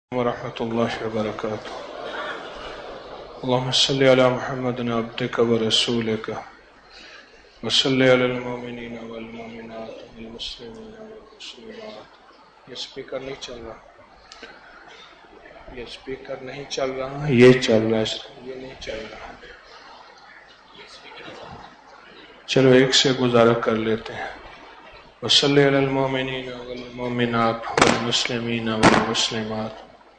ورحمة الله وبركاته. اللهم صل على محمد عبدك ورسولك وصل على المؤمنين والمؤمنات والمسلمين والمسلمات. یہ سپیکر نہیں چل رہا، یہ سپیکر نہیں چل رہا، یہ چل رہا ہے، یہ نہیں چل رہا. چلو ایک سے گزارا کر لیتے ہیں. وصلی علی المؤمنین والمؤمنات والمسلمین والمسلمات.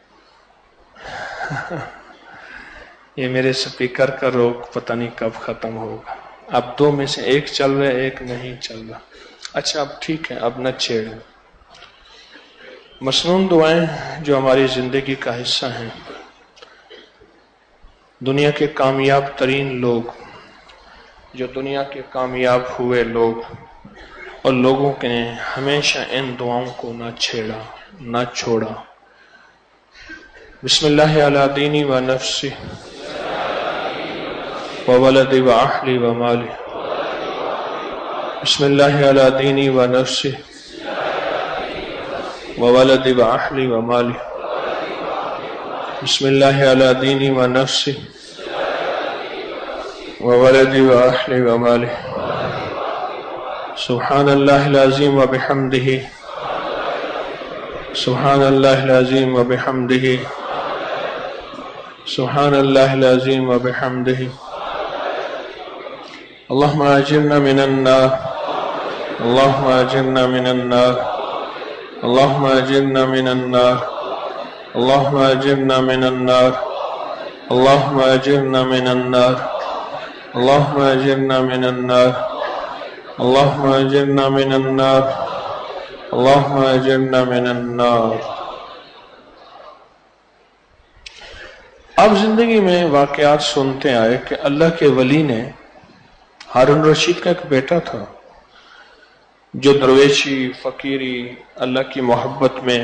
یہ میرے سپیکر کا روک پتہ نہیں کب ختم ہوگا. اب دو میں سے ایک چل رہا ہے، ایک نہیں چل رہا. اچھا اب ٹھیک ہے، اب نہ چھیڑیں. مسنون دعائیں جو ہماری زندگی کا حصہ ہیں. دنیا کے کامیاب ترین لوگ، جو دنیا کے کامیاب ہوئے لوگ، اور لوگوں نے ہمیشہ ان دعاؤں کو نہ چھیڑا نہ چھوڑا. بسم اللہ علی دینی و نفسی و ولدی و اہلی و مالی. بسم اللہ علی دینی و نفسی و ولدی و اہلی و مالی. بسم اللہ علی دینی و نفسی و ولدی و اہلی و مالی. سبحان اللہ العظیم و بحمدہ، سبحان اللہ العظیم و بحمدہ، سبحان اللہ العظیم و بحمدہ. اللہم اجرنا من النار، اللہم اجرنا من النار، اللہم اجرنا من النار، اللہم اجرنا من النار، اللہم اجرنا من النار، اللہم اجرنا من النار، اللہم اجرنا من النار، اللہم اجرنا من النار. اب زندگی میں واقعات سنتے آئے کہ اللہ کے ولی نے، ہارون رشید کا ایک بیٹا تھا جو درویشی فقیری اللہ کی محبت میں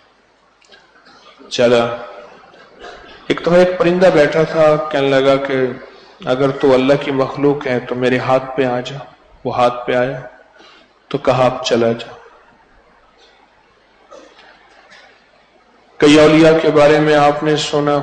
چلا. ایک دفعہ ایک پرندہ بیٹھا تھا، کہنے لگا کہ اگر تو اللہ کی مخلوق ہے تو میرے ہاتھ پہ آ جا. وہ ہاتھ پہ آیا تو کہا اب چلا جا. کئی اولیاء کے بارے میں آپ نے سنا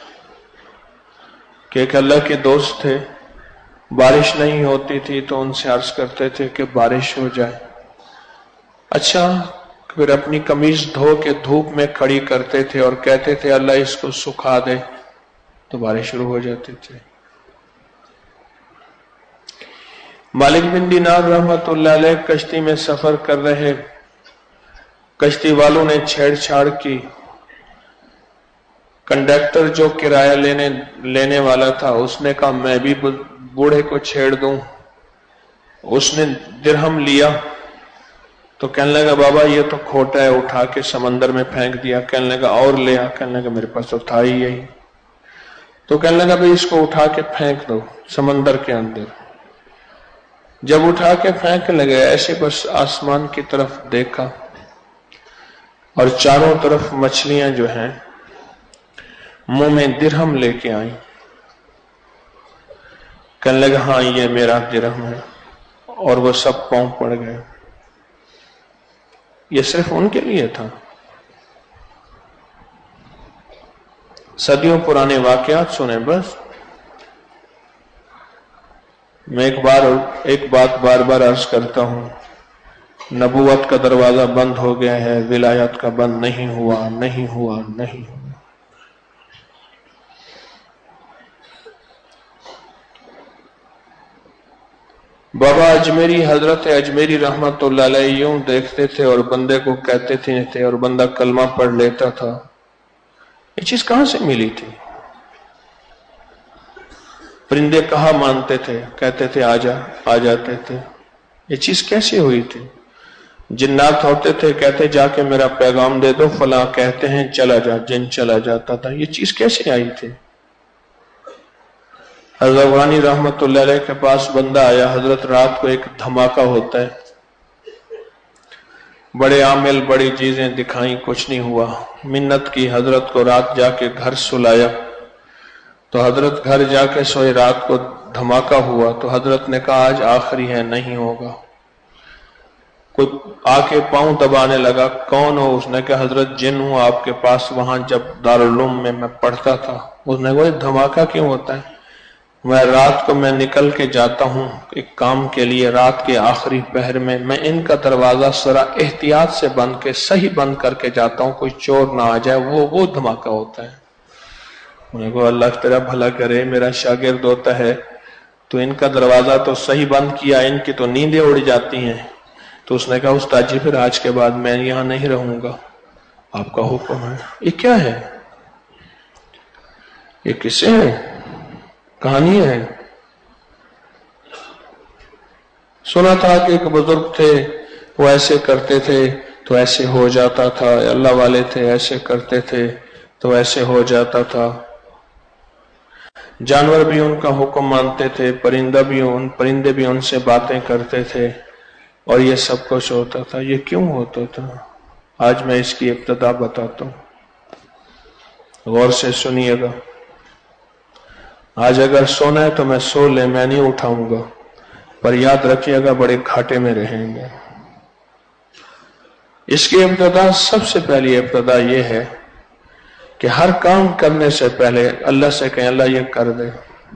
کہ ایک اللہ کے دوست تھے، بارش نہیں ہوتی تھی تو ان سے عرض کرتے تھے کہ بارش ہو جائے. اچھا، پھر اپنی قمیض دھو کے دھوپ میں کھڑی کرتے تھے اور کہتے تھے اللہ اس کو سکھا دے تو بارش شروع ہو جاتی تھی. مالک بن دینار رحمت اللہ علیہ کشتی میں سفر کر رہے، کشتی والوں نے چھیڑ چھاڑ کی. کنڈکٹر جو کرایہ لینے والا تھا اس نے کہا میں بھی بوڑھے کو چھیڑ دوں. اس نے درہم لیا تو کہنے لگا بابا یہ تو کھوٹا ہے، اٹھا کے سمندر میں پھینک دیا. کہنے لگا اور لیا، کہنے لگا میرے پاس تو تھا ہی یہی. تو کہنے لگا بھئی اس کو اٹھا کے پھینک دو سمندر کے اندر. جب اٹھا کے پھینک لگے ایسے بس آسمان کی طرف دیکھا اور چاروں طرف مچھلیاں جو ہیں منہ میں درہم لے کے آئیں. کہنے لگا ہاں یہ میرا درہم ہے، اور وہ سب پاؤں پڑ گئے. یہ صرف ان کے لیے تھا. صدیوں پرانے واقعات سنیں. بس میں ایک بات بار بار عرض کرتا ہوں، نبوت کا دروازہ بند ہو گیا ہے، ولایت کا بند نہیں ہوا، نہیں ہوا، نہیں ہوا. بابا اجمیری، حضرت اجمیری رحمت اللہ علیہ یوں دیکھتے تھے اور بندے کو کہتے تھے اور بندہ کلمہ پڑھ لیتا تھا. یہ چیز کہاں سے ملی تھی؟ پرندے کہاں مانتے تھے، کہتے تھے آ جاتے تھے. یہ چیز کیسے ہوئی تھی؟ جنات ہوتے تھے، کہتے جا کے میرا پیغام دے دو فلاں، کہتے ہیں چلا جا، جن چلا جاتا تھا. یہ چیز کیسے آئی تھی؟ حضرت غانی رحمت اللہ علیہ کے پاس بندہ آیا. حضرت رات کو ایک دھماکہ ہوتا ہے، بڑے عامل بڑی چیزیں دکھائیں، کچھ نہیں ہوا. منت کی حضرت کو، رات جا کے گھر سلایا تو حضرت گھر جا کے سوئے. رات کو دھماکہ ہوا تو حضرت نے کہا آج آخری ہے، نہیں ہوگا. کوئی آ کے پاؤں دبانے لگا، کون ہو؟ اس نے کہا حضرت جن ہوں آپ کے پاس، وہاں جب دارالعلوم میں پڑھتا تھا۔ اس نے کہا دھماکہ کیوں ہوتا ہے؟ میں رات کو میں نکل کے جاتا ہوں ایک کام کے لیے، رات کے آخری پہر میں ان کا دروازہ ذرا احتیاط سے بند کے صحیح بند کر کے جاتا ہوں، کوئی چور نہ آ جائے، وہ دھماکہ ہوتا ہے۔ انہیں کہا اللہ تیرا بھلا کرے، میرا شاگرد ہوتا ہے تو ان کا دروازہ تو صحیح بند کیا، ان کی تو نیندیں اڑ جاتی ہیں۔ تو اس نے کہا استاد جی پھر آج کے بعد میں یہاں نہیں رہوں گا، آپ کا حکم ہے۔ یہ کیا ہے؟ یہ کسے ہے؟ کہانی ہے؟ سنا تھا کہ ایک بزرگ تھے، وہ ایسے کرتے تھے تو ایسے ہو جاتا تھا، اللہ والے تھے ایسے کرتے تھے تو ایسے ہو جاتا تھا۔ جانور بھی ان کا حکم مانتے تھے، پرندے بھی ان سے باتیں کرتے تھے، اور یہ سب کچھ ہوتا تھا۔ یہ کیوں ہوتا تھا؟ آج میں اس کی ابتدا بتاتا ہوں، غور سے سنیے گا۔ آج اگر سونا ہے تو میں سو لے، میں نہیں اٹھاؤں گا، پر یاد رکھیے گا بڑے گھاٹے میں رہیں گے۔ اس کی ابتدا، سب سے پہلی ابتدا یہ ہے کہ ہر کام کرنے سے پہلے اللہ سے کہیں اللہ یہ کر دے۔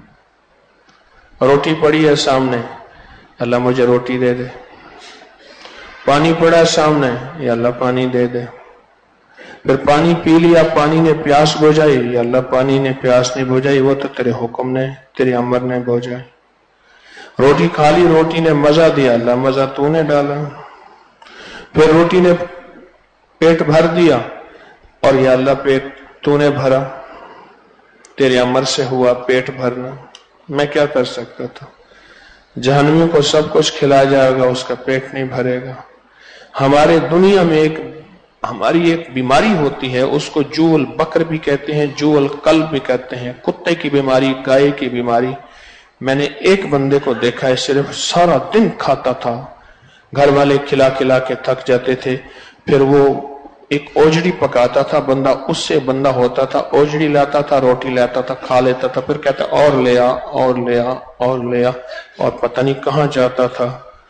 روٹی پڑی ہے سامنے، اللہ مجھے روٹی دے دے۔ پانی پڑا ہے سامنے، یا اللہ پانی دے دے۔ پھر پانی پی لیا، پانی نے پیاس بجھائی، یا اللہ پانی نے پیاس نہیں بجھائی، وہ تو تیرے حکم نے، تیرے امر نے بجھائی۔ روٹی کھا لی، روٹی نے مزہ دیا، اللہ مزہ تو نے ڈالا۔ پھر روٹی نے پیٹ بھر دیا، اور یا اللہ پیٹ تو نے بھرا، تیرے امر سے ہوا پیٹ بھرنا۔ میں کیا کر سکتا تھا؟ جہنمیوں کو سب کچھ کھلا جائے گا، اس کا پیٹ نہیں بھرے گا۔ ہمارے دنیا میں ہماری ایک بیماری ہوتی ہے، اس کو جو البکر بھی کہتے ہیں، جو القلب بھی کہتے ہیں، کتے کی بیماری، گائے کی بیماری۔ میں نے ایک بندے کو دیکھا ہے، صرف سارا دن کھاتا تھا، گھر والے کھلا کھلا کے تھک جاتے تھے، پھر وہ ایک اوجڑی پکاتا تھا، بندہ اس سے بندہ ہوتا تھا، اوجڑی لاتا تھا، روٹی لاتا تھا، کھا لیتا تھا، پھر کہتا اور لیا اور لیا اور لیا، اور پتہ نہیں کہاں جاتا تھا۔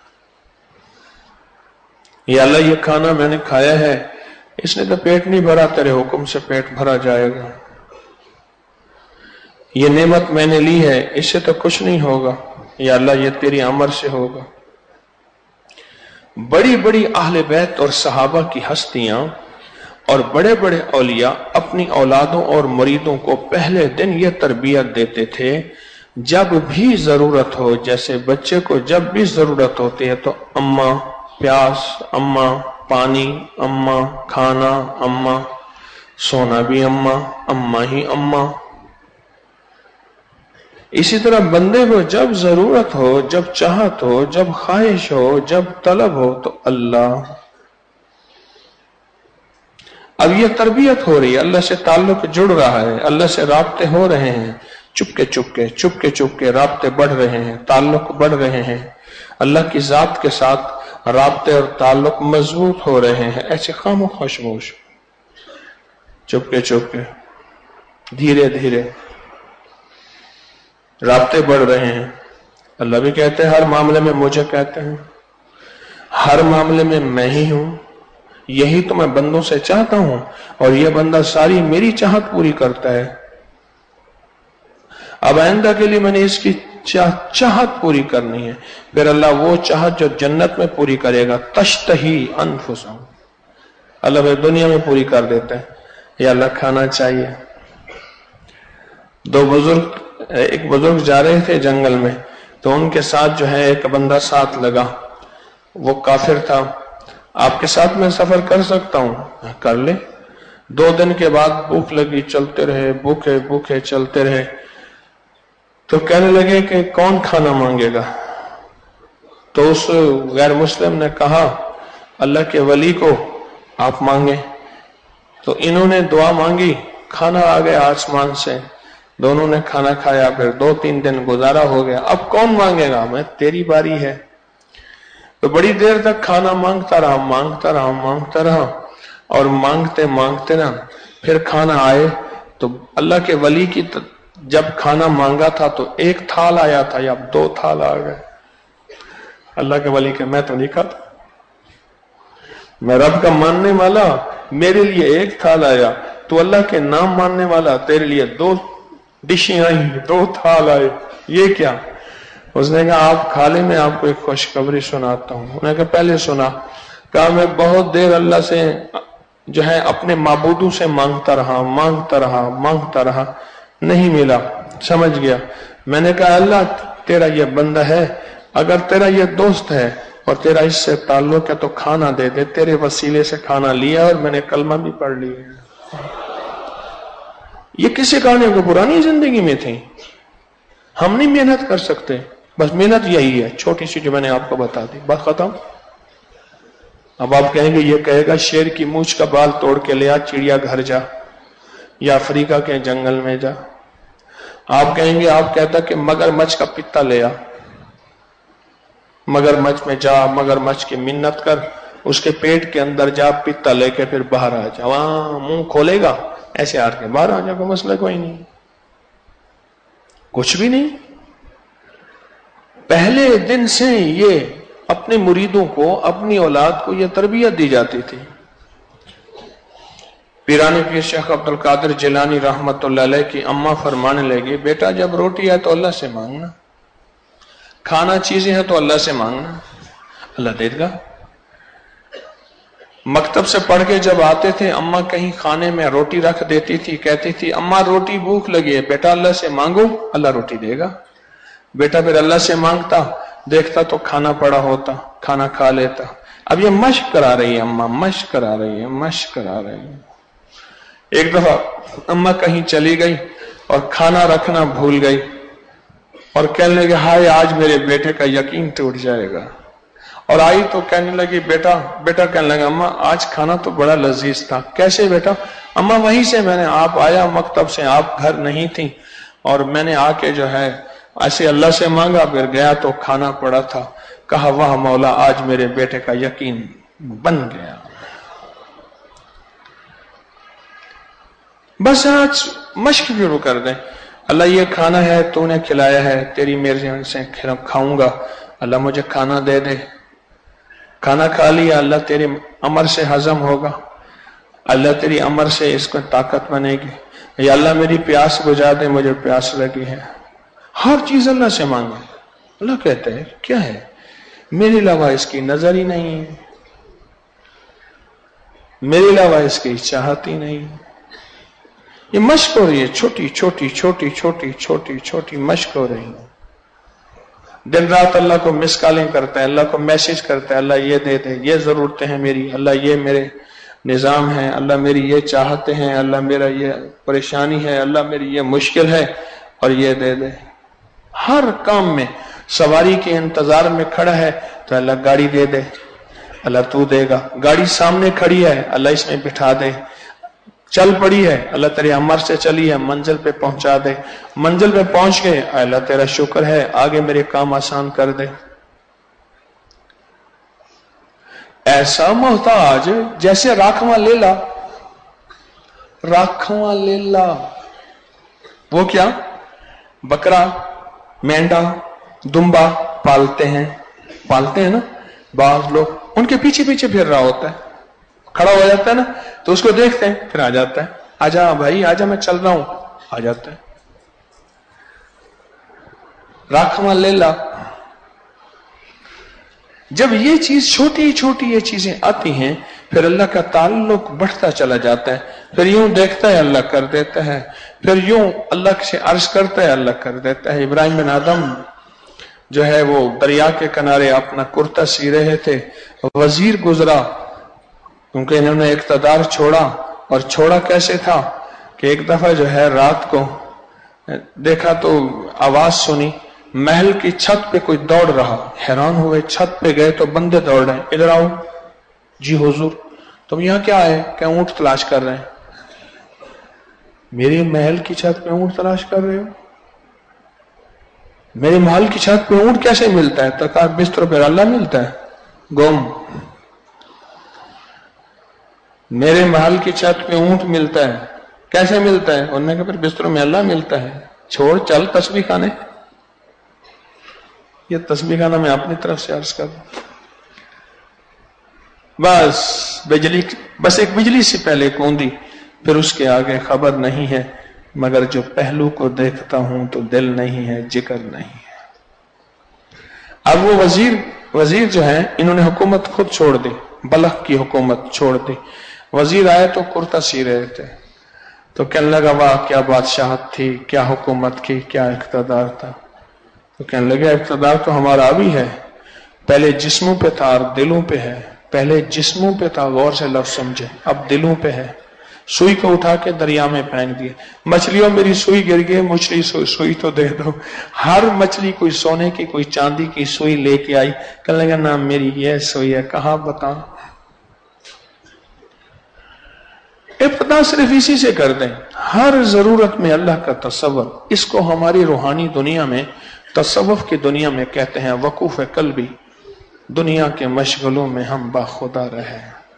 یا اللہ یہ کھانا میں نے کھایا ہے، اس نے تو پیٹ نہیں بھرا، تیرے حکم سے پیٹ بھرا جائے گا۔ یہ نعمت میں نے لی ہے، اس سے تو کچھ نہیں ہوگا، یا اللہ یہ تیری امر سے ہوگا۔ بڑی بڑی اہل بیت اور صحابہ کی ہستیاں اور بڑے بڑے اولیاء اپنی اولادوں اور مریدوں کو پہلے دن یہ تربیت دیتے تھے، جب بھی ضرورت ہو، جیسے بچے کو جب بھی ضرورت ہوتی ہے تو اماں پیاس، اماں پانی، اماں کھانا، اماں سونا بھی اماں، اماں ہی اماں۔ اسی طرح بندے کو جب ضرورت ہو، جب چاہت ہو، جب خواہش ہو، جب طلب ہو تو اللہ۔ اب یہ تربیت ہو رہی ہے، اللہ سے تعلق جڑ رہا ہے، اللہ سے رابطے ہو رہے ہیں، چپکے رابطے بڑھ رہے ہیں، تعلق بڑھ رہے ہیں، اللہ کی ذات کے ساتھ رابطے اور تعلق مضبوط ہو رہے ہیں، ایسے خاموش چپکے دھیرے دھیرے رابطے بڑھ رہے ہیں۔ اللہ بھی کہتے ہیں ہر معاملے میں مجھے کہتے ہیں، ہر معاملے میں میں ہی ہوں، یہی تو میں بندوں سے چاہتا ہوں، اور یہ بندہ ساری میری چاہت پوری کرتا ہے۔ اب آئندہ کے لیے میں نے اس کی چاہت پوری کرنی ہے، پھر اللہ وہ چاہت جو جنت میں پوری کرے گا، تشتہی انفسہم، اللہ میں دنیا میں پوری کر دیتا ہے۔ یا اللہ کھانا چاہیے۔ ایک بزرگ جا رہے تھے جنگل میں، تو ان کے ساتھ جو ہے ایک بندہ ساتھ لگا، وہ کافر تھا۔ آپ کے ساتھ میں سفر کر سکتا ہوں؟ کر لے۔ 2 دن کے بعد بھوک لگی، چلتے رہے، بھوکے چلتے رہے، تو کہنے لگے کہ کون کھانا مانگے گا؟ تو اس غیر مسلم نے کہا اللہ کے ولی کو آپ مانگیں۔ تو انہوں نے دعا مانگی، کھانا آ گیا آسمان سے، دونوں نے کھانا کھایا، پھر 2-3 دن گزارا ہو گیا، اب کون مانگے گا؟ میں، تیری باری ہے۔ تو بڑی دیر تک کھانا مانگتا رہا، اور مانگتے نا، پھر کھانا آئے تو اللہ کے ولی کی جب کھانا مانگا تھا تو 1 تھال آیا تھا، یا 2 تھال آ گئے۔ اللہ کے ولی کہ میں تو نہیں کھاتا، मैं रब का मानने वाला, मेरे लिए एक थाल आया, तो अल्लाह के नाम मानने वाला, तेरे लिए 2 डिशें आई, 2 थाल आए, ये क्या? उसने कहा आप खा ले, मैं आपको एक खुशखबरी सुनाता हूं। उन्होंने कहा पहले सुना। कहा मैं बहुत देर अल्लाह से जो है अपने माबूदों से मांगता रहा, नहीं मिला। समझ गया। मैंने कहा अल्लाह तेरा ये बंदा है, अगर तेरा ये दोस्त है और तेरा इससे ताल्लुक है तो खाना दे दे। तेरे वसीले से खाना लिया और मैंने कलमा भी पढ़ लिया। ये किसी कहानी को पुरानी जिंदगी में थी। हम नहीं मेहनत कर सकते, बस मेहनत यही है छोटी सी जो मैंने आपको बता दी, बात खत्म। अब आप कहेंगे, ये कहेगा शेर की मूंछ का बाल तोड़ के ले आ, चिड़िया घर जा या अफ्रीका के जंगल में जा। आप कहेंगे, आप कहता कि मगरमच्छ का पित्ता ले आ, मगरमच्छ में जा, मगरमच्छ की मिन्नत कर, उसके पेट के अंदर जा, पित्ता लेके फिर बाहर आ जा। वहां मुंह खोलेगा, ऐसे हार के बाहर आ जाएगा, मसला कोई नहीं, कुछ भी नहीं। पहले दिन से ये अपने मुरीदों को, अपनी औलाद को यह तरबियत दी जाती थी। पीरानी पीर शेख अब्दुल कादिर जिलानी रहमतुल्लाह अलैह की अम्मा फरमाने लगी, बेटा जब रोटी है तो अल्लाह से मांगना, खाना चीजें हैं तो अल्लाह से मांगना, अल्लाह देगा। मकतब से पढ़ के जब आते थे, अम्मा कहीं खाने में रोटी रख देती थी, कहती थी अम्मा रोटी भूख लगी है, बेटा अल्लाह से मांगो, अल्लाह रोटी देगा। बेटा फिर अल्लाह से मांगता, देखता तो खाना पड़ा होता, खाना खा लेता। अब ये मश्क करा रही है अम्मा, मश्क करा रही है, मश्क करा रही है। एक दफा अम्मा कहीं चली गई और खाना रखना भूल गई और कहने लगे, हाय आज मेरे बेटे का यकीन टूट जाएगा। और आई तो कहने लगी, बेटा कहने लगा, अम्मा आज खाना तो बड़ा लजीज था। कैसे बेटा? अम्मा वहीं से मैंने, आप आया मकतब से, आप घर नहीं थी और मैंने आके जो है ऐसे अल्लाह से मांगा, फिर गया तो खाना पड़ा था। कहा वाह मौला, आज मेरे बेटे का यकीन बन गया। बस आज मश्क शुरू कर दें, अल्लाह ये खाना है तूने खिलाया है, तेरी मेरे से खाऊंगा, अल्लाह मुझे खाना दे दे। खाना खा लिया, अल्लाह तेरे अमर से हजम होगा, अल्लाह तेरी अमर से इसको ताकत बनेगी। या अल्लाह मेरी प्यास बुझा दे, मुझे प्यास लगी है। हर चीज अल्लाह से मांगे। अल्लाह कहते हैं क्या है, मेरे अलावा इसकी नजर ही नहीं है, मेरे अलावा इसकी चाहत ही नहीं। ये मश्क हो रही है, छोटी छोटी छोटी छोटी छोटी छोटी मश्क हो रही है। दिन रात अल्लाह को मिस कॉलिंग करता है, अल्लाह को मैसेज करता है, अल्लाह ये दे दे, ये जरूरतें हैं मेरी, अल्लाह ये मेरे निजाम है, अल्लाह मेरी ये चाहते हैं, अल्लाह मेरा ये परेशानी है, अल्लाह मेरी ये मुश्किल है और ये दे दे। हर काम में सवारी के इंतजार में खड़ा है तो अल्लाह गाड़ी दे दे, अल्लाह तू देगा। गाड़ी सामने खड़ी है, अल्लाह इसमें बिठा दे। चल पड़ी है, अल्लाह तेरे अमर से चली है, मंजिल पे पहुंचा दे। मंजिल पे पहुंच गए, अल्लाह तेरा शुक्र है, आगे मेरे काम आसान कर दे। ऐसा मोहताज जैसे राखवा लेला, राखवा लेला। वो क्या, बकरा, मेंढा, दुम्बा पालते हैं ना बाज लोग, उनके पीछे पीछे फिर रहा होता है, खड़ा हो जाता है ना तो उसको देखते हैं, फिर आ जाता है, आजा भाई आजा, मैं चल रहा हूं, आ जाता है। राखवा लेला। जब ये चीज छोटी छोटी ये चीजें आती हैं, फिर अल्लाह का ताल्लुक बढ़ता चला जाता है। फिर यूं देखता है, अल्लाह कर देता है, फिर यूं अल्लाह से अर्ज करता है, अल्लाह कर देता है। इब्राहिम बिन आदम जो है वो दरिया के किनारे अपना कुर्ता सी रहे थे, वजीर गुजरा, क्योंकि इन्होंने इख्तिदार छोड़ा। और छोड़ा कैसे था कि एक दफा जो है रात को देखा तो आवाज सुनी, महल की छत पे कोई दौड़ रहा। हैरान हुए, छत पे गए तो बंदे दौड़ रहे हैं, इधर आओ। जी हुजूर, तुम यहां क्या है? क्या ऊंट तलाश कर रहे हैं? मेरे महल की छत पे ऊंट तलाश कर रहे हो? मेरे महल की छत पे ऊंट कैसे मिलता है? तो कहा बिस्तर पे अल्लाह मिलता है। गुम, मेरे महल की छत पे ऊंट मिलता है, कैसे मिलता है? उन्होंने कहा फिर बिस्तरों में अल्लाह मिलता है। छोड़, चल तस्बीह खाने। ये तस्बीह खाना मैं अपनी तरफ से अर्ज कर दूं। बस एक बिजली से पहले कूदी, फिर उसके आगे खबर नहीं है, मगर जो पहलू को देखता हूं तो दिल नहीं है, जिक्र नहीं है। अब वो वजीर जो है, इन्होंने हुकूमत खुद छोड़ दी, बलख की हुकूमत छोड़ दी। वजीर आए तो कुर्ता सी रहे थे, तो कहने लगा वाह क्या बादशाहत थी, क्या हुकूमत की, क्या इख्तदार था। तो कहने लगे इख्तदार तो हमारा भी है, पहले जिस्मों पे था और दिलों पे है। पहले जिस्मों पे था, गौर से लफ्ज समझे, अब दिलों पे है। सुई को उठा के दरिया में फेंक दिए, मछलियों मेरी सुई गिर गई, मुझे सुई तो दे दो। हर मछली कोई सोने की कोई चांदी की सुई लेके आई, कहने लगा ना मेरी ये सुई है, कहां बता। इब्तिदा सिर्फ इसी से कर दें, हर जरूरत में अल्लाह का तसव्वुर। इसको हमारी रूहानी दुनिया में, तसव्वुफ की दुनिया में कहते हैं वकूफ कल्बी। दुनिया के मशगलों में हम बाखुदा रहे,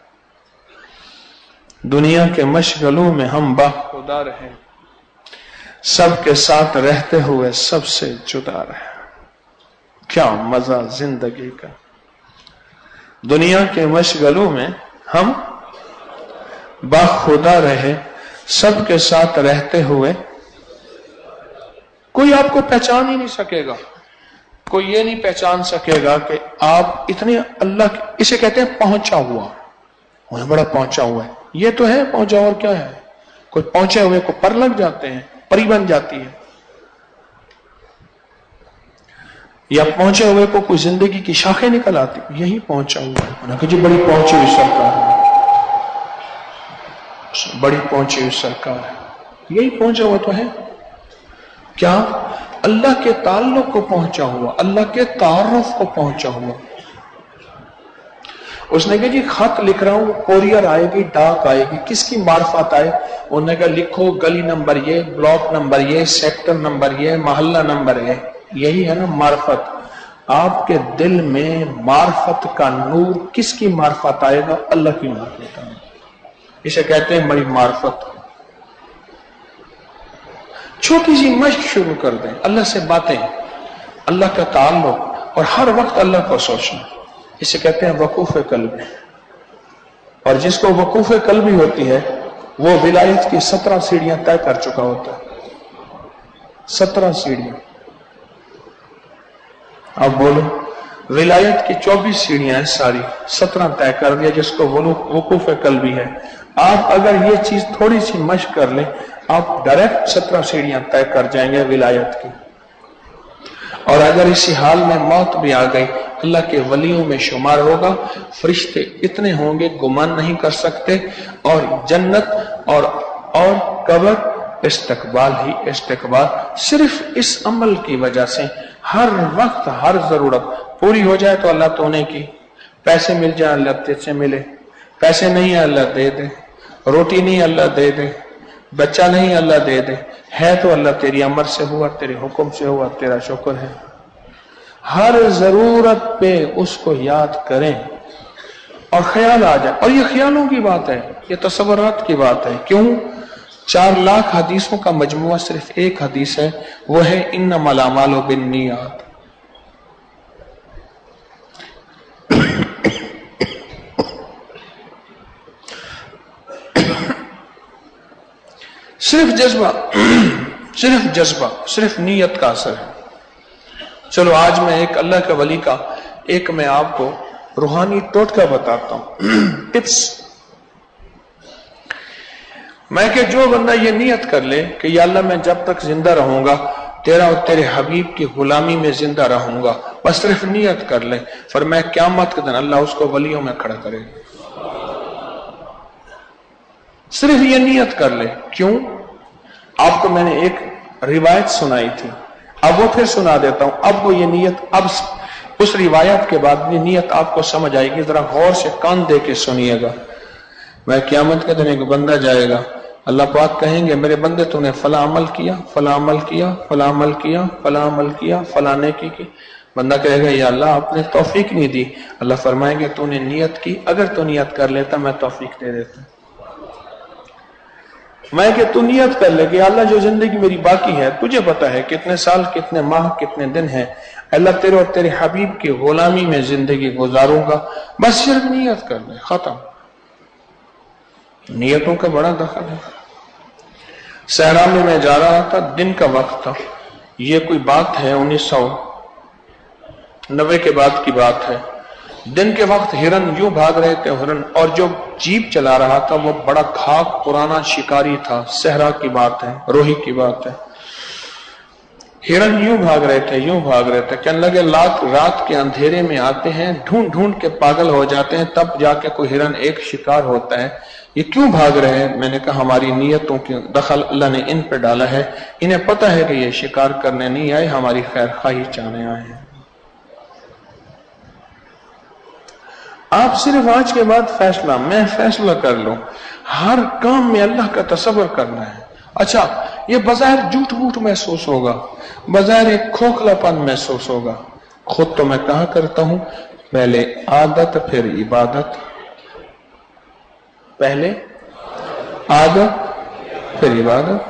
दुनिया के मशगलों में हम बाखुदा रहे, सबके साथ रहते हुए सबसे जुदा रहे। क्या मजा जिंदगी का। दुनिया के मशगलों में हम बाखुदा रहे, सबके साथ रहते हुए कोई आपको पहचान ही नहीं सकेगा। कोई ये नहीं पहचान सकेगा कि आप इतने अल्लाह, इसे कहते हैं पहुंचा हुआ, बड़ा पहुंचा हुआ है। ये तो है पहुंचा, और क्या है। कोई पहुंचे हुए को पर लग जाते हैं, परी बन जाती है, या पहुंचे हुए को कोई जिंदगी की शाखें निकल आती, यही पहुंचा हुआ है। कि जी बड़ी पहुंची हुई सरकार है, बड़ी पहुंची हुई सरकार है, यही पहुंचा हुआ तो है। क्या अल्लाह के ताल्लुक को पहुंचा हुआ, अल्लाह के तारुफ को पहुंचा हुआ। उसने कहा जी खत लिख रहा हूं, कोरियर आएगी, डाक आएगी, किसकी मार्फत आए। उन्होंने कहा लिखो गली नंबर ये, ब्लॉक नंबर ये, सेक्टर नंबर ये, मोहल्ला नंबर ये। यही है ना मार्फत। आपके दिल में मार्फत का नूर किसकी मार्फत आएगा, अल्लाह की मार्फत आएगी। इसे कहते हैं बड़ी मार्फत। छोटी सी मश्क शुरू कर दें, अल्लाह से बातें, अल्लाह का ताल्लुक, और हर वक्त अल्लाह को सोचना, इसे कहते हैं वकूफ कल्बी। और जिसको वकूफ कल्बी होती है वो विलायत की 17 सीढ़ियां तय कर चुका होता है। 17 सीढ़ियां। अब बोलो, विलायत की 24 सीढ़ियां हैं, सारी 17 तय कर दिया, जिसको वकूफ कल्बी है। आप अगर ये चीज थोड़ी सी मश्क कर लें, आप डायरेक्ट 17 सीढ़ियां तय कर जाएंगे विलायत की। और अगर इसी हाल में मौत भी आ गई, अल्लाह के वलियों में शुमार होगा। फरिश्ते इतने होंगे गुमान नहीं कर सकते, और जन्नत और कब्र इस्तकबाल ही इस्तकबाल। सिर्फ इस अमल की वजह से हर वक्त हर जरूरत पूरी हो जाए तो अल्लाह तोने की। पैसे मिल जाए अल्लाह तेरे मिले, पैसे नहीं है अल्लाह दे दे, रोटी नहीं अल्लाह दे दे, बच्चा नहीं अल्लाह दे दे, है तो अल्लाह तेरी अमर से हुआ, तेरे हुक्म से हुआ, तेरा शुक्र है। हर जरूरत पे उसको याद करें और ख्याल आ जाए। और ये ख्यालों की बात है, ये तसव्वुरात की बात है। क्यों? 4 लाख हदीसों का मजमुआ सिर्फ एक हदीस है, वो है इन्नमल अमालु बिन्नियात। सिर्फ जज्बा, सिर्फ नीयत का असर है। चलो आज मैं एक अल्लाह के वली का एक मैं आपको रूहानी टोटका बताता हूं, टिप्स। मैं कि जो बंदा ये नियत कर ले कि या अल्लाह मैं जब तक जिंदा रहूंगा तेरा और तेरे हबीब की गुलामी में जिंदा रहूंगा, बस सिर्फ नियत कर ले, फरमाया क़यामत के दिन अल्लाह उसको वलियों में खड़ा करेगा। सिर्फ ये नियत कर ले। क्यों? आपको मैंने एक रिवायत सुनाई थी, अब वो फिर सुना देता हूं। अब वो ये नियत, अब उस रिवायत के बाद ये नियत आपको समझ आएगी, जरा गौर से कान दे के सुनिएगा। मैं क़यामत के दिन एक बंदा जाएगा, अल्लाह पाक कहेंगे मेरे बंदे तूने फला अमल किया, फला अमल किया, फला अमल किया, फला अमल किया, फला नेकी की। बंदा कहेगा या अल्लाह आपने तौफीक नहीं दी। अल्लाह फरमाएंगे तूने नियत की, अगर तू नियत कर लेता मैं तौफीक दे देता। मैं कि तू नियत कर ले कि अल्लाह जो जिंदगी मेरी बाकी है, तुझे पता है कितने साल, कितने माह, कितने दिन है, اللہ तेरे और तेरे हबीब की गुलामी में जिंदगी गुजारूंगा, बस सिर्फ नियत कर ले, खत्म। नियतों का बड़ा दखल है। सहरा में मैं जा रहा था, दिन का वक्त था, ये कोई बात है 1990 के बाद की बात है। दिन के वक्त हिरन यूं भाग रहे थे हिरन, और जो जीप चला रहा था वो बड़ा खाक पुराना शिकारी था। सहरा की बात है, रोही की बात है। हिरन यूं भाग रहे थे, यूं भाग रहे थे, कहने लगे रात के अंधेरे में आते हैं, ढूंढ ढूंढ के पागल हो जाते हैं, तब जाके कोई हिरन एक शिकार होता है। ये क्यों भाग रहे हैं? मैंने कहा हमारी नियतों की दखल अल्लाह ने इन पे डाला है। इन्हें पता है कि ये शिकार करने नहीं आए, हमारी खैर खाही चाहने आए हैं। आप सिर्फ आज के बाद फैसला, मैं फैसला कर लूं, हर काम में अल्लाह का तसव्वुर करना है। अच्छा, ये बज़ाहिर झूठ मूठ महसूस होगा, बज़ाहिर एक खोखलापन महसूस होगा। खुद तो मैं कहा करता हूं, पहले आदत फिर इबादत, पहले आदत फिर इबादत।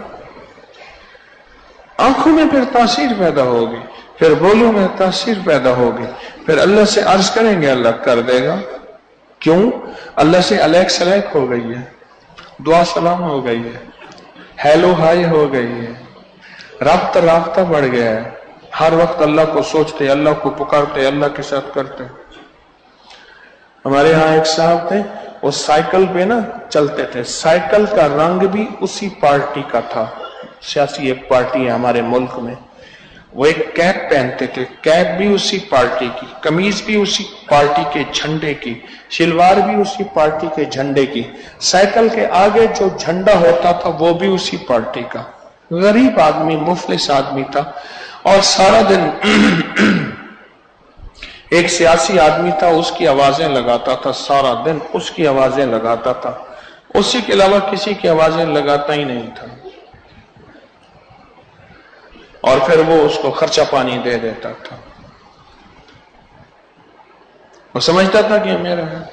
आंखों में फिर तासीर पैदा होगी, फिर बोलों में तासीर पैदा होगी, फिर अल्लाह से अर्ज करेंगे, अल्लाह कर देगा। क्यों? अल्लाह से अलैक सलैक हो गई है, दुआ सलाम हो गई है, हेलो हाय हो गई है, राब्ता बढ़ गया है। हर वक्त अल्लाह को सोचते, अल्लाह को पुकारते, अल्लाह के साथ करते। हमारे यहाँ एक साहब थे, वो साइकिल पे ना चलते थे, साइकिल का रंग भी उसी पार्टी का था। सियासी एक पार्टी है हमारे मुल्क में, वो एक कैप पहनते थे, कैप भी उसी पार्टी की, कमीज भी उसी पार्टी के झंडे की, शलवार भी उसी पार्टी के झंडे की, साइकिल के आगे जो झंडा होता था वो भी उसी पार्टी का। गरीब आदमी, मुफलिस आदमी था, और सारा दिन एक सियासी आदमी था, उसकी आवाजें लगाता था, सारा दिन उसकी आवाजें लगाता था, उसी के अलावा किसी की आवाजें लगाता ही नहीं था। और फिर वो उसको खर्चा पानी दे देता था, वो समझता था कि मेरा है।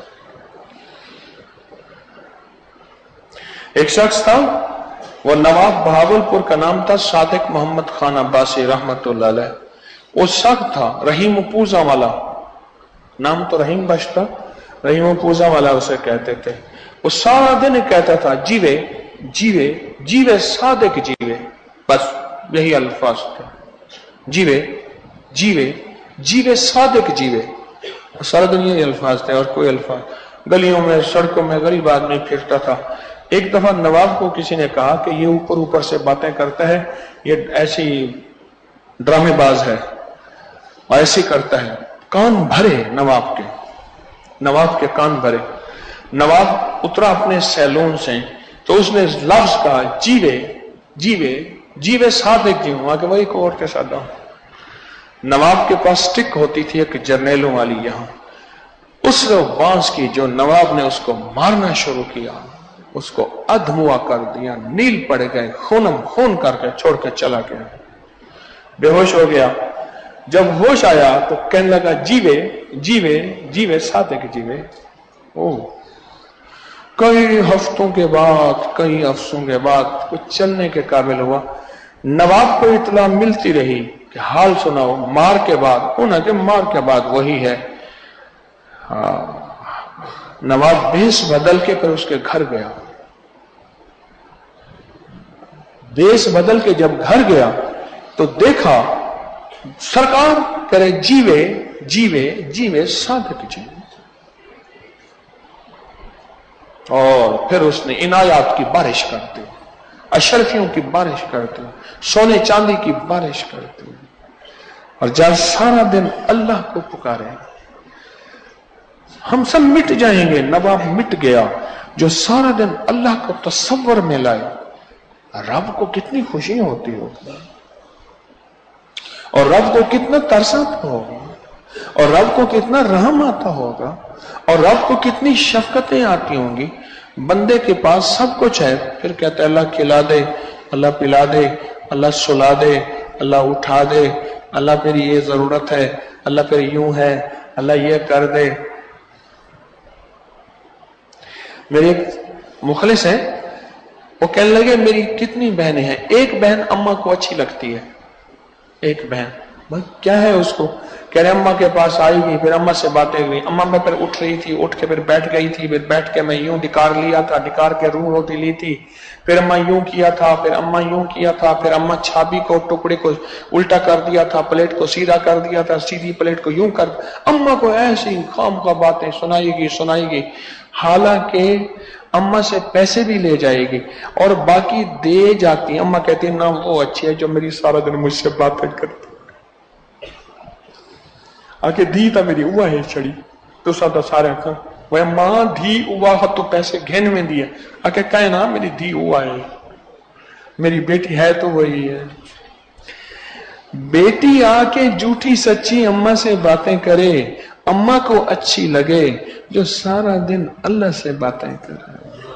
एक शख्स था, वो नवाब बहावलपुर का नाम था, सादिक मोहम्मद खान अब्बासी रहमतुल्लाह अलैह। वो शख्स था रहीम पूजा वाला, नाम तो रहीम बश था, रहीम पूजा वाला उसे कहते थे। वो सारा दिन कहता था, जीवे जीवे जीवे सादिक जीवे, बस यही अल्फाज थे, जीवे जीवे जीवे सादिक जीवे, सारा दिन यही अल्फाज थे और कोई अल्फाज। गलियों में सड़कों में गरीब आदमी फिरता था। एक दफा नवाब को किसी ने कहा कि ये ऊपर ऊपर से बातें करता है, ये ऐसी ड्रामेबाज है, ऐसी करता है। कान भरे नवाब के कान भरे। नवाब उतरा अपने सैलून से, तो उसने लफ्ज कहा, जीवे जीवे जीवे सादिक जी हूं, आगे वही को और के साथ। नवाब के पास स्टिक होती थी एक जर्नेलों वाली, यहां उस बांस की, जो नवाब ने उसको मारना शुरू किया, उसको अधमुआ कर दिया, नील पड़ गए, खून करके छोड़ के चला गया, बेहोश हो गया। जब होश आया तो कहने लगा, जीवे जीवे जीवे सादिक जीवे। ओ कई हफ्तों के बाद, कई अफसों के बाद कुछ चलने के काबिल हुआ। नवाब को इतला मिलती रही कि हाल सुनाओ, मार के बाद वही है। नवाब भेष बदल के फिर उसके घर गया। भेष बदल के जब घर गया तो देखा सरकार करे, जीवे जीवे जीवे सादिक जीवे। और फिर उसने इनायात की बारिश करते, अशरफियों की बारिश करते, सोने चांदी की बारिश करते, और जब सारा दिन अल्लाह को पुकारे, हम सब मिट जाएंगे। नवाब मिट गया, जो सारा दिन अल्लाह को तसव्वुर में लाए। रब को कितनी खुशी होती होगी, और रब को कितना तरस आता होगा, और रब को कितना रहम आता होगा, और रब को कितनी शफकतें आती होंगी। बंदे के पास सब कुछ है, फिर कहते अल्लाह खिला दे, अल्लाह पिला दे, अल्लाह सुला दे, अल्लाह उठा दे, अल्लाह मेरी ये जरूरत है, अल्लाह फिर यूं है, अल्लाह ये कर दे। मेरे एक मुखलिस है, वो कहने लगे मेरी कितनी बहनें हैं, एक बहन अम्मा को अच्छी लगती है, एक बहन, भाई क्या है उसको? कह रहे अम्मा के पास आएगी, फिर अम्मा से बातें हुई, अम्मा मैं फिर उठ रही थी, उठ के फिर बैठ गई थी, फिर बैठ के मैं यूं डिकार लिया था, डिकार के रूह रोटी ली थी, फिर अम्मा यूं किया था, फिर अम्मा यूं किया था, फिर अम्मा छाबी को टुकड़े को उल्टा कर दिया था, प्लेट को सीधा कर दिया था, सीधी प्लेट को यूं कर। अम्मा को ऐसी खामखा बातें सुनाएगी। हालांकि अम्मा से पैसे भी ले जाएगी और बाकी दे जाती। अम्मा कहती है ना वो अच्छी है जो मेरी सारा दिन मुझसे बातें करती, आके धी तो मेरी उवा है छड़ी तो सादा सारे का वह मां धी उवा तो पैसे घेन में दिए, आके कहे ना मेरी धी उवा है, मेरी बेटी है तो वही है। बेटी आके झूठी सच्ची अम्मा से बातें करे, अम्मा को अच्छी लगे जो सारा दिन अल्लाह से बातें करे।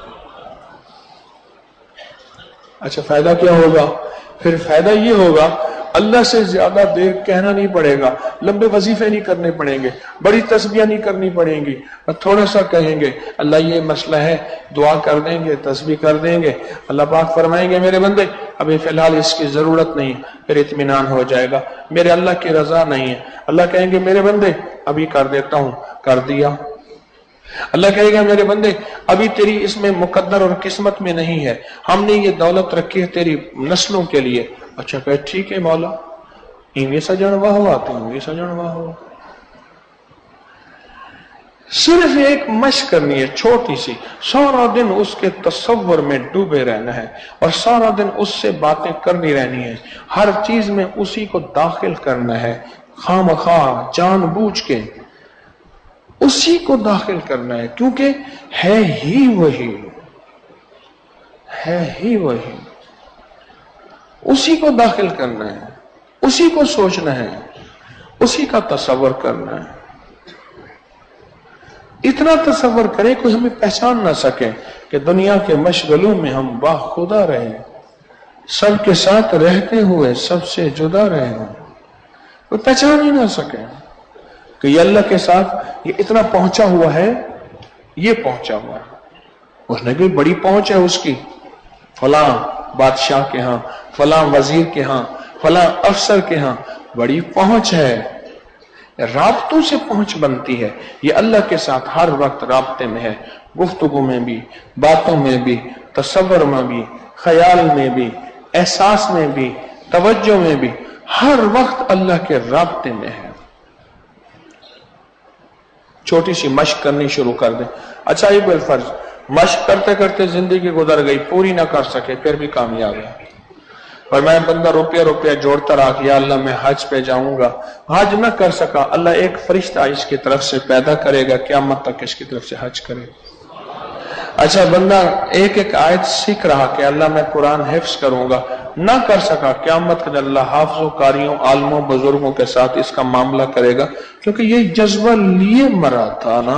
अच्छा फायदा क्या होगा? फिर फायदा ये होगा अल्लाह से ज्यादा देर कहना नहीं पड़ेगा, लंबे वजीफे नहीं करने पड़ेंगे, बड़ी तस्बीह नहीं करनी पड़ेंगी, और थोड़ा सा कहेंगे अल्लाह ये मसला है, दुआ कर देंगे, तस्बीह कर देंगे, अल्लाह पाक फरमाएंगे मेरे बंदे अभी फिलहाल इसकी जरूरत नहीं, फिर इत्मीनान हो जाएगा, मेरे अल्लाह की रजा नहीं है, अल्लाह कहेंगे मेरे बंदे अभी कर देता हूं, कर दिया। अल्लाह कहेगा मेरे बंदे अभी तेरी इसमें मुकद्दर और किस्मत में नहीं है, हमने ये दौलत रखी है तेरी नस्लों के लिए। अच्छा कहे ठीक है मौला, इनके सजन वाह हुआ तो इनके सजन वाह हुआ। सिर्फ एक मशक करनी है छोटी सी, सारा दिन उसके तसव्वुर में डूबे रहना है और सारा दिन उससे बातें करनी रहनी है, हर चीज में उसी को दाखिल करना है, खामखा जानबूझ के उसी को दाखिल करना है, क्योंकि है ही वही, उसी को दाखिल करना है, उसी को सोचना है, उसी का तसव्वुर करना है। इतना तसव्वुर करें कोई हमें पहचान ना सके कि दुनिया के मशगलों में हम बाखुदा रहे, सबके साथ रहते हुए सबसे जुदा रहे, कोई पहचान ही ना सके कि ये अल्लाह के साथ ये इतना पहुंचा हुआ है, ये पहुंचा हुआ है, उसने भी बड़ी पहुंच है उसकी, फलां बादशाह के यहां, फलां वजीर के यहां, फलां अफसर के यहां बड़ी पहुंच है। राब्तों से पहुंच बनती है, ये अल्लाह के साथ हर वक्त राब्ते में है, गुफ्तगू में भी, बातों में भी, तसव्वुर में भी, ख्याल में भी, एहसास में भी, तवज्जो में भी, हर वक्त अल्लाह के राब्ते में है। छोटी सी मशक करनी शुरू कर दे। अच्छा ये बिलफर्ज मशक करते करते जिंदगी गुजर गई, पूरी ना कर सके, फिर भी कामयाब है। और मैं बंदा रुपया जोड़ता रहा कि अल्लाह मैं हज पे जाऊंगा, हज ना कर सका, अल्लाह एक फरिश्ता इसकी तरफ से पैदा करेगा, क़यामत तक इसकी तरफ से हज करे। अच्छा बंदा एक एक आयत सीख रहा कि अल्लाह मैं कुरान हिफ्ज करूंगा, ना कर सका, क़यामत के दिन अल्लाह हाफिज़ों, कारियों, आलमों, बुजुर्गों के साथ इसका मामला करेगा, क्योंकि ये जज्बा लिए मरा था ना,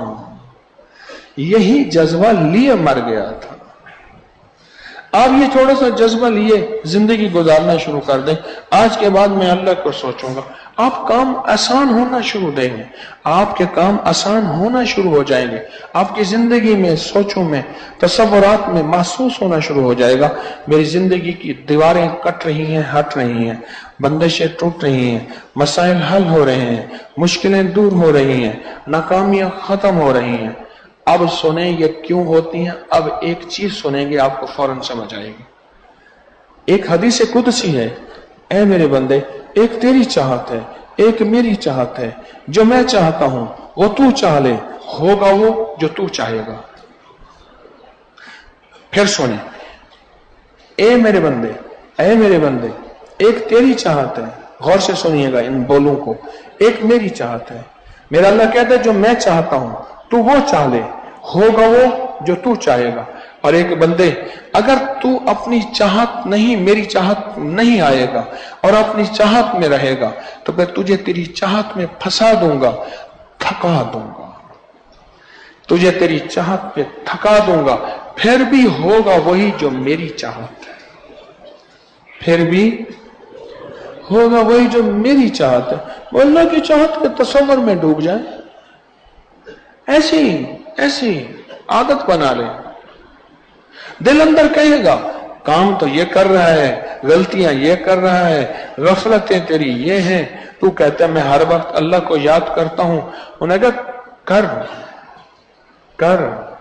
यही जज्बा लिए मर गया था। आप ये थोड़ा सा जज्बा लिए जिंदगी गुजारना शुरू कर दें, आज के बाद मैं अल्लाह को सोचूंगा, आप काम आसान होना शुरू देंगे, आपके काम आसान होना शुरू हो जाएंगे, आपकी जिंदगी में, सोचों में, तसव्वुरात में महसूस होना शुरू हो जाएगा, मेरी जिंदगी की दीवारें कट रही हैं, हट रही हैं, बंदिशें टूट रही हैं, मसाइल हल हो रहे हैं, मुश्किलें दूर हो रही हैं, नाकामियां खत्म हो रही हैं। अब सुने ये क्यों होती हैं, अब एक चीज सुनेंगे आपको फौरन समझ आएगी। एक हदीस कुदसी है, ऐ मेरे बंदे एक तेरी चाहत है, एक मेरी चाहत है, जो मैं चाहता हूं वो तू चाह ले, होगा वो जो तू चाहेगा। फिर सुने, ऐ मेरे बंदे एक तेरी चाहत है, गौर से सुनिएगा इन बोलों को, एक मेरी चाहत है। मेरा अल्लाह कहता है जो मैं चाहता हूं तू वो चाह ले, होगा वो जो तू चाहेगा। और एक बंदे अगर तू अपनी चाहत नहीं, मेरी चाहत नहीं आएगा और अपनी चाहत में रहेगा तो मैं तुझे तेरी चाहत में फंसा दूंगा, थका दूंगा, तुझे तेरी चाहत पे थका दूंगा, फिर भी होगा वही जो मेरी चाहत है, फिर भी होगा वही जो मेरी चाहत है। वो अल्लाह की चाहत के तसव्वुर में डूब जाए, ऐसी आदत बना ले। दिल अंदर कहेगा काम तो ये कर रहा है, गलतियां ये कर रहा है, गफलतें तेरी ये हैं, तू कहता है मैं हर वक्त अल्लाह को याद करता हूं। उन्होंने कहा कर कर,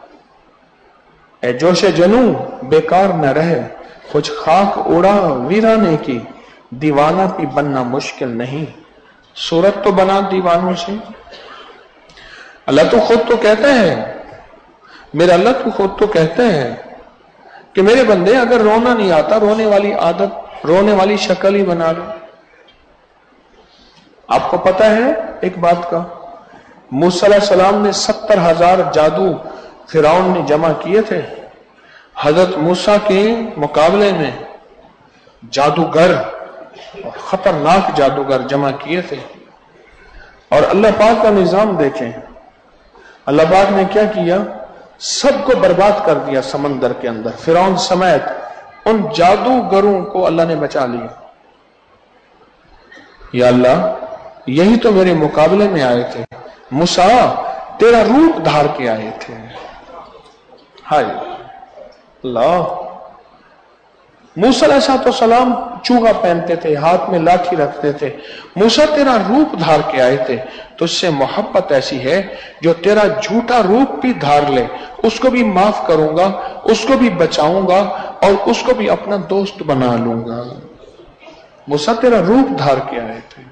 ए जोशे जनू बेकार न रहे, कुछ खाक उड़ा वीराने की, दीवाना भी बनना मुश्किल नहीं, सूरत तो बना दीवानों से। अल्लाह तो खुद तो कहता है, मेरा अल्लाह तो खुद तो कहता है कि मेरे बंदे अगर रोना नहीं आता, रोने वाली आदत, रोने वाली शक्ल ही बना लो। आपको पता है एक बात का, मूसा अलैहि सलाम ने 70,000 जादू फिरौन ने जमा किए थे। हजरत मूसा के मुकाबले में जादूगर, खतरनाक जादूगर जमा किए थे। और अल्लाह पाक का निजाम देखें, अल्लाह पाक ने क्या किया, सबको बर्बाद कर दिया समंदर के अंदर, फिरौन समेत उन जादूगरों को अल्लाह ने बचा लिया। या अल्लाह यही तो मेरे मुकाबले में आए थे, मूसा तेरा रूप धार के आए थे। हाय अल्लाह, मूसा अलैहिस्सलाम चूगा पहनते थे, हाथ में लाठी रखते थे, मूसा तेरा रूप धार के आए थे, तुझसे मोहब्बत ऐसी है जो तेरा झूठा रूप भी धार ले, उसको भी माफ करूंगा, उसको भी बचाऊंगा और उसको भी अपना दोस्त बना लूंगा। मूसा तेरा रूप धार के आए थे।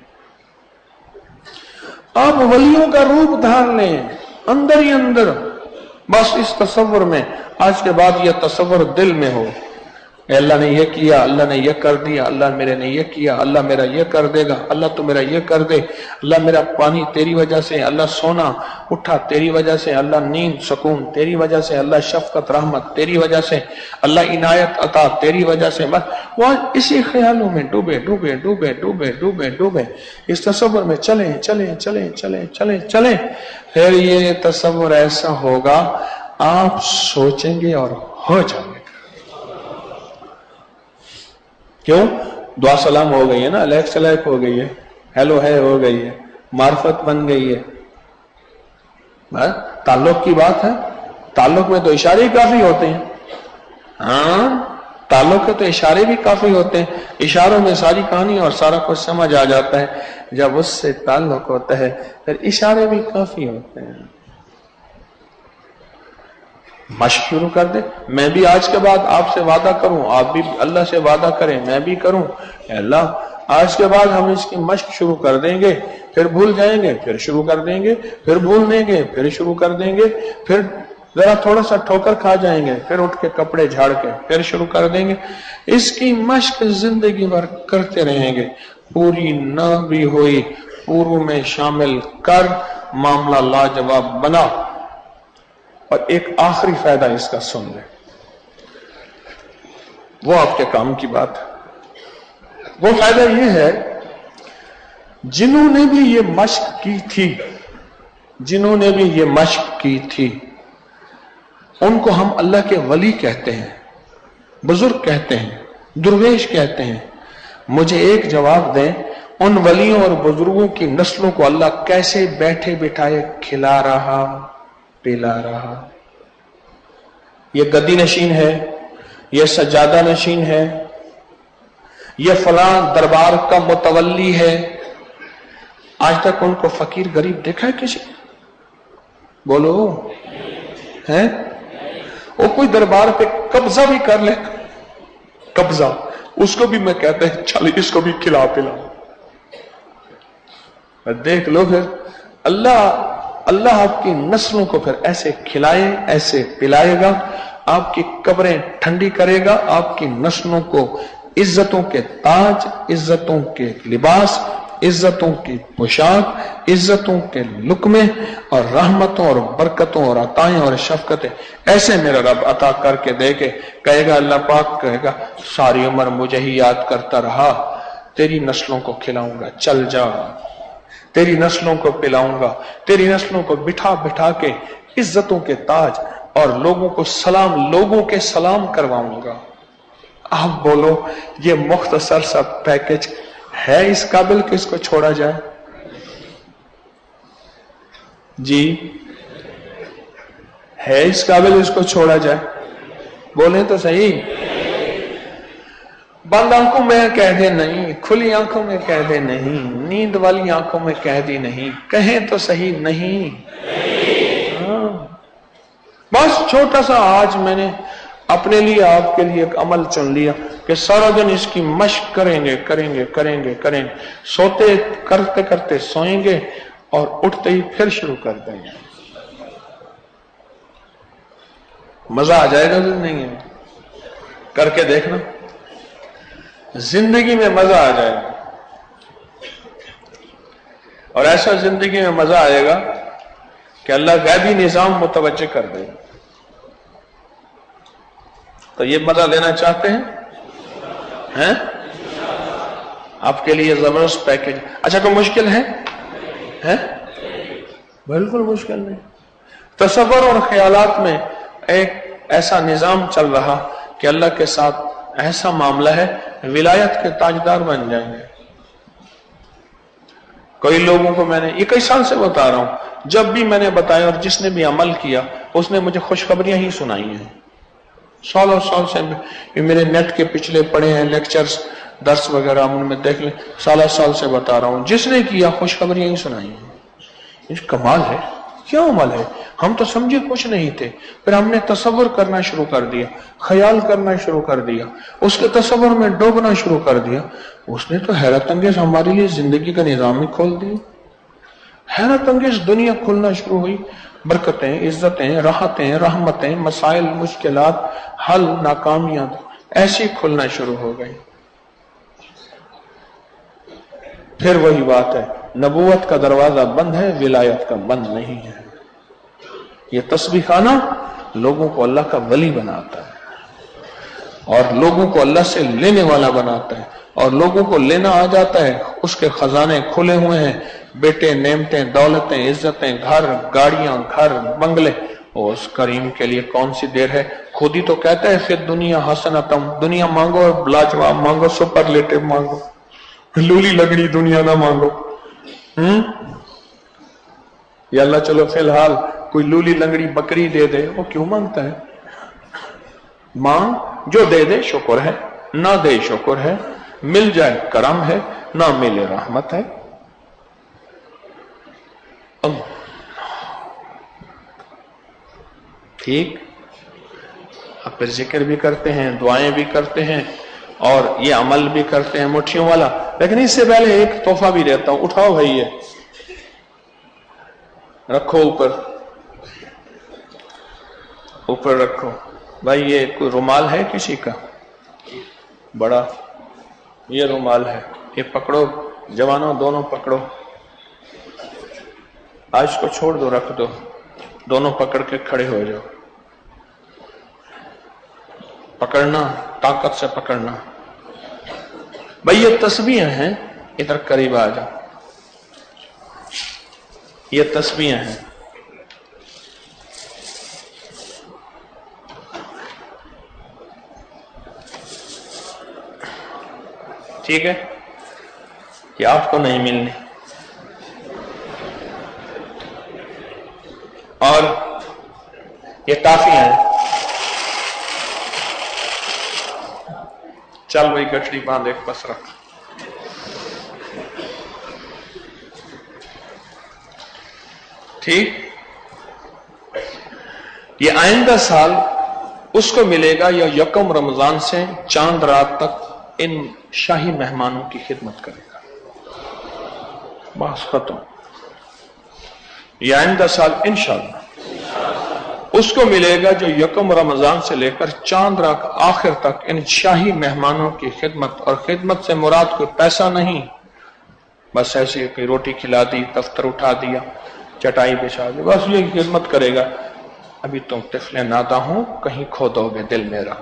आप वलियों का रूप धार लें अंदर ही अंदर, बस इस तसव्वुर में, आज के बाद यह तसव्वुर दिल में हो, अल्लाह ने ये किया, अल्लाह ने ये कर दिया, अल्लाह मेरे ने ये किया, अल्लाह मेरा ये कर देगा, अल्लाह तो मेरा ये कर दे, अल्लाह मेरा पानी तेरी वजह से, अल्लाह सोना उठा तेरी वजह से, अल्लाह नींद सुकून तेरी वजह से, अल्लाह शफकत रहमत तेरी वजह से, अल्लाह इनायत अता तेरी वजह से। बस वो इसी ख्यालों में डूबे डूबे डूबे डूबे डूबे डूबे इस तसव्वुर में चले चले चले चले चले चले, फिर ये तसव्वुर ऐसा होगा आप सोचेंगे और हो जाएंगे। क्यों? दुआ सलाम हो गई है ना, अलैक सलैक हो गई है, हेलो है हो गई है, मार्फत बन गई है। ताल्लुक की बात है, ताल्लुक में तो इशारे ही काफी होते हैं। हाँ, ताल्लुक के तो इशारे भी काफी होते हैं, इशारों में सारी कहानी और सारा कुछ समझ आ जाता है। जब उससे ताल्लुक होता है फिर इशारे भी काफी होते हैं। मश्क शुरू कर दे। मैं भी आज के बाद आपसे वादा करूं, आप भी अल्लाह से वादा करें, मैं भी करूं, अल्लाह आज के बाद हम इसकी मश्क शुरू कर देंगे, फिर भूल जाएंगे, फिर शुरू कर देंगे, फिर भूल देंगे, फिर शुरू कर देंगे, फिर जरा थोड़ा सा ठोकर खा जाएंगे, फिर उठ के कपड़े झाड़ के फिर शुरू कर देंगे। इसकी मश्क जिंदगी भर करते रहेंगे, पूरी ना भी हुई पूर्व में शामिल कर, मामला लाजवाब बना। और एक आखिरी फायदा इसका सुन ले, वो आपके काम की बात है। वो फायदा ये है, जिन्होंने भी ये मश्क की थी, जिन्होंने भी ये मश्क की थी, उनको हम अल्लाह के वली कहते हैं, बुजुर्ग कहते हैं, दुर्वेश कहते हैं। मुझे एक जवाब दें, उन वलियों और बुजुर्गों की नस्लों को अल्लाह कैसे बैठे बिठाए खिला रहा, पिला रहा। ये गद्दी नशीन है, ये सज्जादा नशीन है, ये फलां दरबार का मुतवल्ली है। आज तक उनको फकीर गरीब देखा है किसी? बोलो है? वो कोई दरबार पे कब्जा भी कर ले, कब्जा, उसको भी मैं कहता है चल इसको भी खिला पिला। देख लो फिर अल्लाह आपकी नस्लों को फिर ऐसे खिलाए, ऐसे पिलाएगा, आपकी कब्रें ठंडी करेगा, आपकी नस्लों को इज्जतों के ताज, इज्जतों के लिबास, इज्जतों की पोशाक, इज्जतों के लुक्मे और रहमतों और बरकतों और अताएं और शफकतें ऐसे मेरा रब अता करके दे के कहेगा, अल्लाह पाक कहेगा सारी उम्र मुझे ही याद करता रहा, तेरी नस्लों को खिलाऊंगा, चल जा, तेरी नस्लों को पिलाऊंगा, तेरी नस्लों को बिठा बिठा के इज्जतों के ताज और लोगों के सलाम करवाऊंगा। आप बोलो ये मुख्तसर सा पैकेज है इस काबिल कि इसको छोड़ा जाए? जी है इस काबिल इसको छोड़ा जाए? बोले तो सही। بند آنکھوں میں کہہ دے نہیں، کھلی آنکھوں میں کہہ دے نہیں، نیند والی آنکھوں میں کہہ دی نہیں، کہیں تو صحیح نہیں۔ ہاں بس چھوٹا سا آج میں نے اپنے لیے آپ کے لیے ایک عمل چن لیا کہ سارا دن اس کی مشق کریں گے کریں گے کریں گے کریں گے، سوتے کرتے کرتے سوئیں گے اور اٹھتے ہی پھر شروع کر دیں گے۔ مزہ آ جائے گا کہ نہیں ہے؟ کر کے دیکھنا، زندگی میں مزہ آ جائے گا، اور ایسا زندگی میں مزہ آئے گا کہ اللہ غیبی نظام متوجہ کر دے گا۔ تو یہ مزہ لینا چاہتے ہیں؟ آپ کے لیے زبردست پیکج۔ اچھا کوئی مشکل ہے؟ بالکل مشکل نہیں۔ تصور اور خیالات میں ایک ایسا نظام چل رہا کہ اللہ کے ساتھ ایسا معاملہ ہے، ولایت کے تاجدار بن جائیں گے۔ کئی لوگوں کو میں نے یہ کئی سال سے بتا رہا ہوں، جب بھی میں نے بتایا اور جس نے بھی عمل کیا اس نے مجھے خوشخبریاں ہی سنائی ہیں۔ سالوں سال سے یہ میرے نیٹ کے پچھلے پڑے ہیں لیکچرز، درس وغیرہ ان میں دیکھ لیں، سال سے بتا رہا ہوں، جس نے کیا خوشخبریاں ہی سنائی ہیں۔ یہ کمال ہے، کیا عمل ہے؟ ہم تو سمجھے کچھ نہیں تھے، پھر ہم نے تصور کرنا شروع کر دیا، خیال کرنا شروع کر دیا، اس کے تصور میں ڈوبنا شروع کر دیا۔ اس نے تو حیرت انگیز ہمارے لیے زندگی کا نظام ہی کھول دیا، حیرت انگیز دنیا کھلنا شروع ہوئی، برکتیں، عزتیں، راحتیں، رحمتیں، مسائل، مشکلات، حل، ناکامیاں ایسی کھلنا شروع ہو گئی۔ پھر وہی بات ہے، نبوت کا دروازہ بند ہے، ولایت کا بند نہیں ہے۔ یہ تسبیح خانہ لوگوں کو اللہ کا ولی بناتا ہے اور لوگوں کو اللہ سے لینے والا بناتا ہے، اور لوگوں کو لینا آ جاتا ہے، اس کے خزانے کھلے ہوئے ہیں، بیٹے، نعمتیں، دولتیں، عزتیں، گھر، گاڑیاں، گھر، بنگلے۔ اور اس کریم کے لیے کون سی دیر ہے؟ خود ہی تو کہتا ہے پھر دنیا حسنتم، دنیا مانگو اور لاجواب مانگو، سپرلیٹو مانگو، لولی لگڑی دنیا نہ مانگو۔ یا اللہ چلو فی الحال کوئی لولی لنگڑی بکری دے دے، وہ کیوں مانگتا ہے؟ مانگ، جو دے دے شکر ہے، نہ دے شکر ہے، مل جائے کرم ہے، نہ ملے رحمت ہے۔ ٹھیک، اب پھر ذکر بھی کرتے ہیں، دعائیں بھی کرتے ہیں، اور یہ عمل بھی کرتے ہیں مٹھیوں والا۔ لیکن اس سے پہلے ایک تحفہ بھی دیتا ہوں، اٹھاؤ بھائی، یہ رکھو اوپر رکھو بھائی۔ یہ کوئی رومال ہے کسی کا بڑا؟ یہ رومال ہے، یہ پکڑو جوانوں، دونوں پکڑو، آج کو چھوڑ دو، رکھ دو، دونوں پکڑ کے کھڑے ہو جاؤ، پکڑنا، طاقت سے پکڑنا بھائی۔ یہ تسبیحیں ہیں، ادھر قریب آ جاؤ، یہ تسبیحیں ہیں۔ ٹھیک ہے، یہ آپ کو نہیں ملنی، اور یہ ٹافیاں ہیں۔ چل بھائی گٹڑی باندھ ایک پاس رکھ۔ ٹھیک، یہ آئندہ سال اس کو ملے گا یا یکم رمضان سے چاند رات تک ان شاہی مہمانوں کی خدمت کرے گا، بس ختم۔ یہ آئندہ سال انشاءاللہ اس کو ملے گا جو یکم رمضان سے لے کر چاند رات آخر تک ان شاہی مہمانوں کی خدمت، اور خدمت سے مراد کوئی پیسہ نہیں، بس ایسی کوئی روٹی کھلا دی، دفتر اٹھا دیا، چٹائی بچھا دی، بس یہ خدمت کرے گا۔ ابھی تم طفل نادہ ہو، کہیں کھو دو گے دل میرا،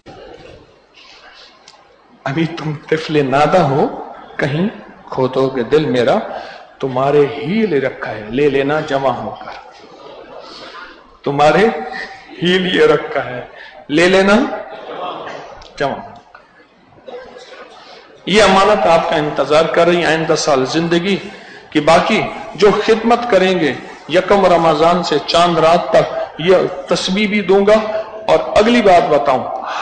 ابھی تم طفل نادہ ہو، کہیں کھو دو گے دل میرا، تمہارے ہی لے رکھا ہے، لے لینا جمع ہو کر، تمہارے ہی لیے رکھا ہے، لے لینا جمع ہو کر۔ یہ امانت آپ کا انتظار کر رہی ہے آئندہ سال زندگی کی۔ باقی جو خدمت کریں گے یکم رمضان سے چاند رات تک، یہ تسبیح بھی دوں گا، اور اگلی بات بتاؤں،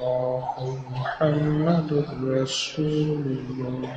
الله محمد رسول الله.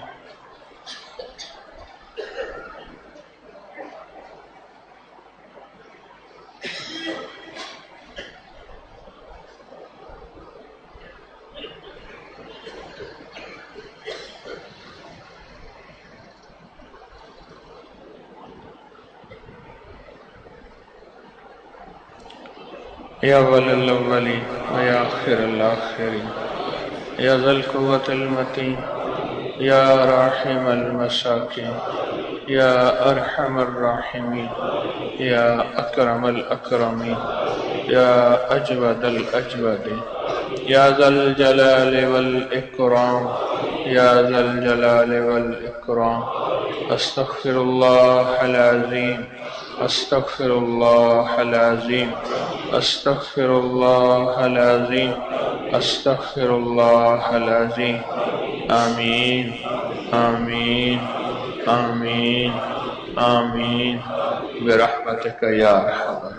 يا أول الأولين ويا آخر الآخرين يا ذا القوة المتين يا راحم المساكين يا أرحم الراحمين يا أكرم الأكرمين يا أجود الأجودين يا ذا الجلال والإكرام يا ذا الجلال والإكرام. أستغفر الله العظيم أستغفر الله العظيم أستغفر الله العظيم أستغفر الله العظيم. آمين آمين آمين آمين برحمتك يا أرحم